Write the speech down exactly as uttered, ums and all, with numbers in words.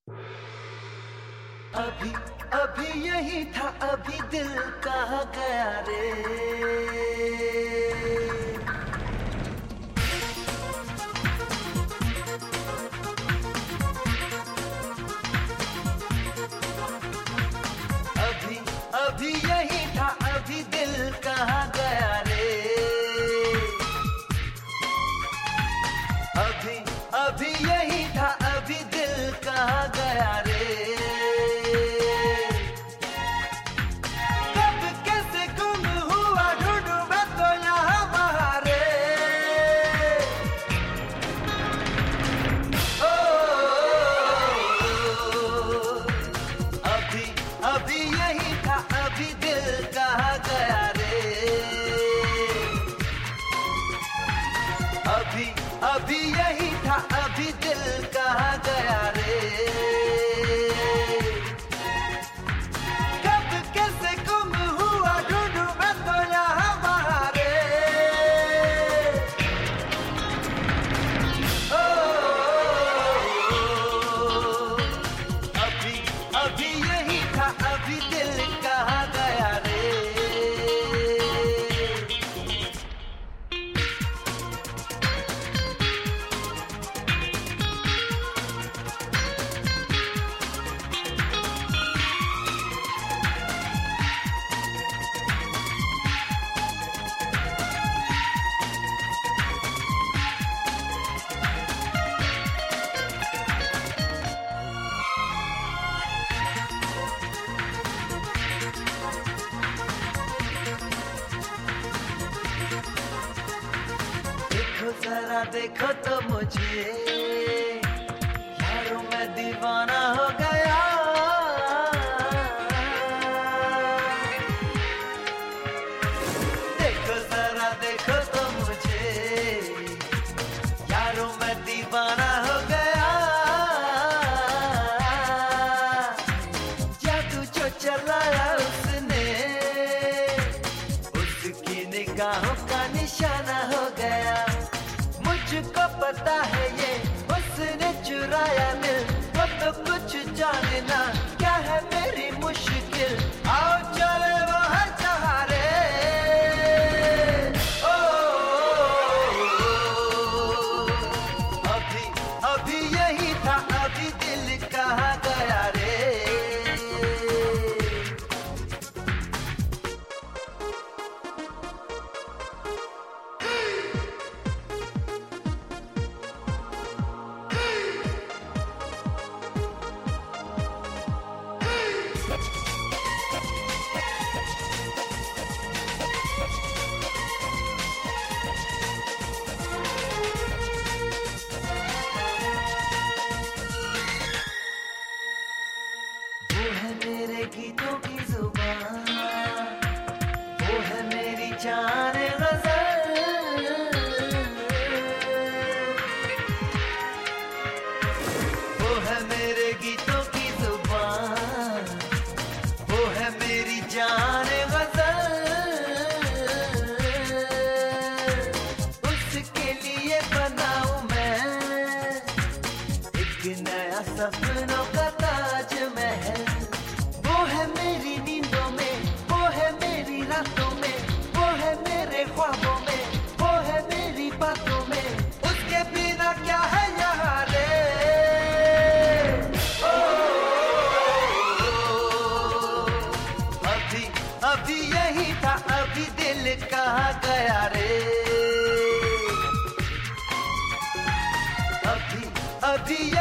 अभी अभी यही था, अभी दिल कहाँ गया रे। अभी अभी यही था, अभी दिल कहाँ गया रे। अभी अभी यही था, अभी दिल कहाँ गया रे। अभी यही था, अभी दिल कहाँ गया रे। अभी अभी यही था, अभी दिल कहाँ गया रे। कब कैसे गुम हुआ, ढूंढूं मैं तो यहाँ वहाँ रे। ओ, अभी अभी यही था, अभी दिल कहाँ गया रे। देखो जरा देखो तो मुझे, यारों मैं दीवाना हो गया। देखो जरा देखो तो मुझे, यारों मैं दीवाना हो गया। जादू जो चलाया उसने, उसकी निगाहों का निशाना हो गया। मुझको पता है ये उसने चुराया दिल, वो तो कुछ जाने ना क्या है मेरी मुश्किल। आओ चले वो हर जहाँ रे। ओ, अभी अभी यही था, अभी दिल कहाँ गया रे। वो है मेरे गीतों की जुबान, वो है मेरी जान गज़ल। वो है मेरे गीतों की जुबान, वो है मेरी जान गज़ल। उसके लिए बनाऊं मैं एक नया सपनों का ताजमहल। वो है मेरी नींदों में, वो है मेरी रातों में, वो है मेरे ख्वाबों में, वो है मेरी बातों में। उसके बिना क्या है यहाँ रे। ओ, अभी अभी यही था, अभी दिल कहाँ गया रे। अभी अभी